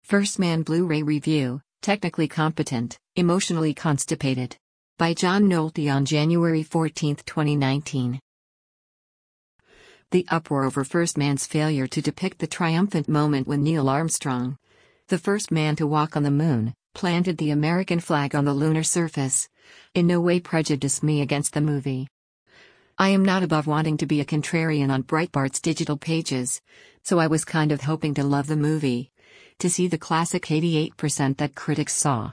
First Man Blu-ray Review, Technically Competent, Emotionally Constipated. By John Nolte on January 14, 2019. The uproar over First Man's failure to depict the triumphant moment when Neil Armstrong, the first man to walk on the moon, planted the American flag on the lunar surface, in no way prejudiced me against the movie. I am not above wanting to be a contrarian on Breitbart's digital pages, so I was kind of hoping to love the movie, to see the classic 88% that critics saw.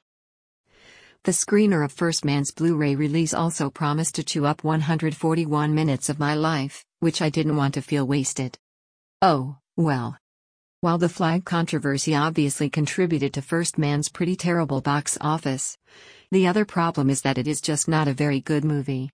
The screener of First Man's Blu-ray release also promised to chew up 141 minutes of my life, which I didn't want to feel wasted. Oh, well. While the flag controversy obviously contributed to First Man's pretty terrible box office, the other problem is that it is just not a very good movie.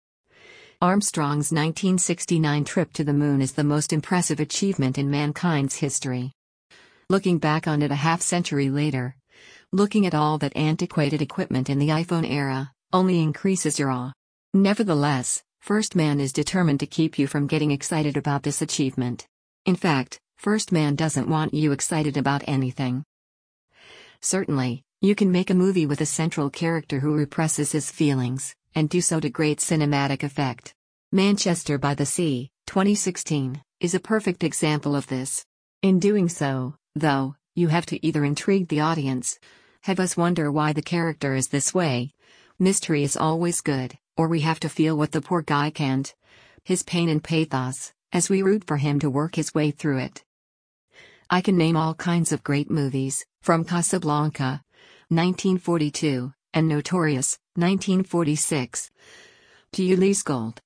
Armstrong's 1969 trip to the moon is the most impressive achievement in mankind's history. Looking back on it a half-century later, looking at all that antiquated equipment in the iPhone era, only increases your awe. Nevertheless, First Man is determined to keep you from getting excited about this achievement. In fact, First Man doesn't want you excited about anything. Certainly, you can make a movie with a central character who represses his feelings, and do so to great cinematic effect. Manchester by the Sea, 2016, is a perfect example of this. In doing so, though, you have to either intrigue the audience, have us wonder why the character is this way, mystery is always good, or we have to feel what the poor guy can't, his pain and pathos, as we root for him to work his way through it. I can name all kinds of great movies, from Casablanca, 1942, and Notorious, 1946, to Ulysse Gold,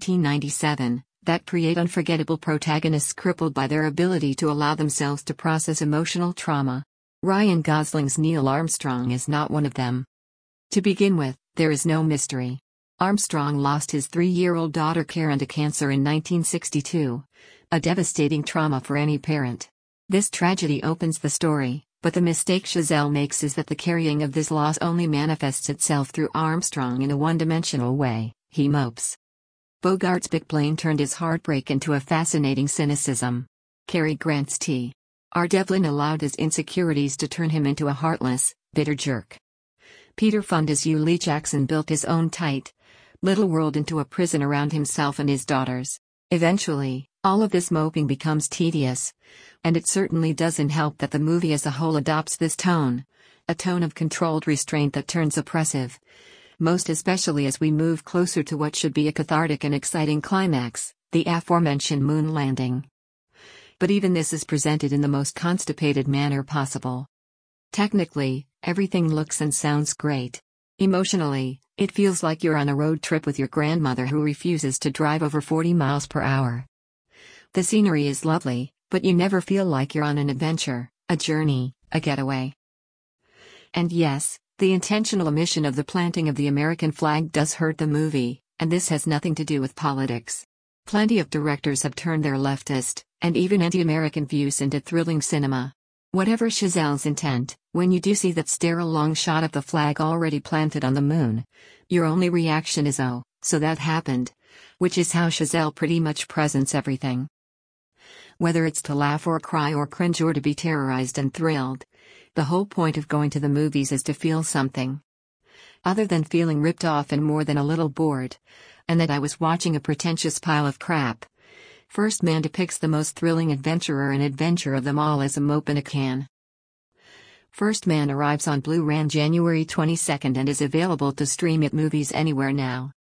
1997, that create unforgettable protagonists crippled by their ability to allow themselves to process emotional trauma. Ryan Gosling's Neil Armstrong is not one of them. To begin with, there is no mystery. Armstrong lost his 3-year-old daughter Karen to cancer in 1962, a devastating trauma for any parent. This tragedy opens the story, but the mistake Chazelle makes is that the carrying of this loss only manifests itself through Armstrong in a one-dimensional way. He mopes. Bogart's big plane turned his heartbreak into a fascinating cynicism. Cary Grant's T.R. Devlin allowed his insecurities to turn him into a heartless, bitter jerk. Peter Fonda's Hugh Lee Jackson built his own tight, little world into a prison around himself and his daughters. Eventually, all of this moping becomes tedious, and it certainly doesn't help that the movie as a whole adopts this tone, a tone of controlled restraint that turns oppressive, most especially as we move closer to what should be a cathartic and exciting climax, the aforementioned moon landing. But even this is presented in the most constipated manner possible. Technically, everything looks and sounds great. Emotionally, it feels like you're on a road trip with your grandmother who refuses to drive over 40 miles per hour. The scenery is lovely, but you never feel like you're on an adventure, a journey, a getaway. And yes, the intentional omission of the planting of the American flag does hurt the movie, and this has nothing to do with politics. Plenty of directors have turned their leftist, and even anti-American views into thrilling cinema. Whatever Chazelle's intent, when you do see that sterile long shot of the flag already planted on the moon, your only reaction is oh, so that happened, which is how Chazelle pretty much presents everything. Whether it's to laugh or cry or cringe or to be terrorized and thrilled, the whole point of going to the movies is to feel something. Other than feeling ripped off and more than a little bored, and that I was watching a pretentious pile of crap, First Man depicts the most thrilling adventurer and adventure of them all as a mope in a can. First Man arrives on Blu-ray on January 22 and is available to stream at Movies Anywhere now.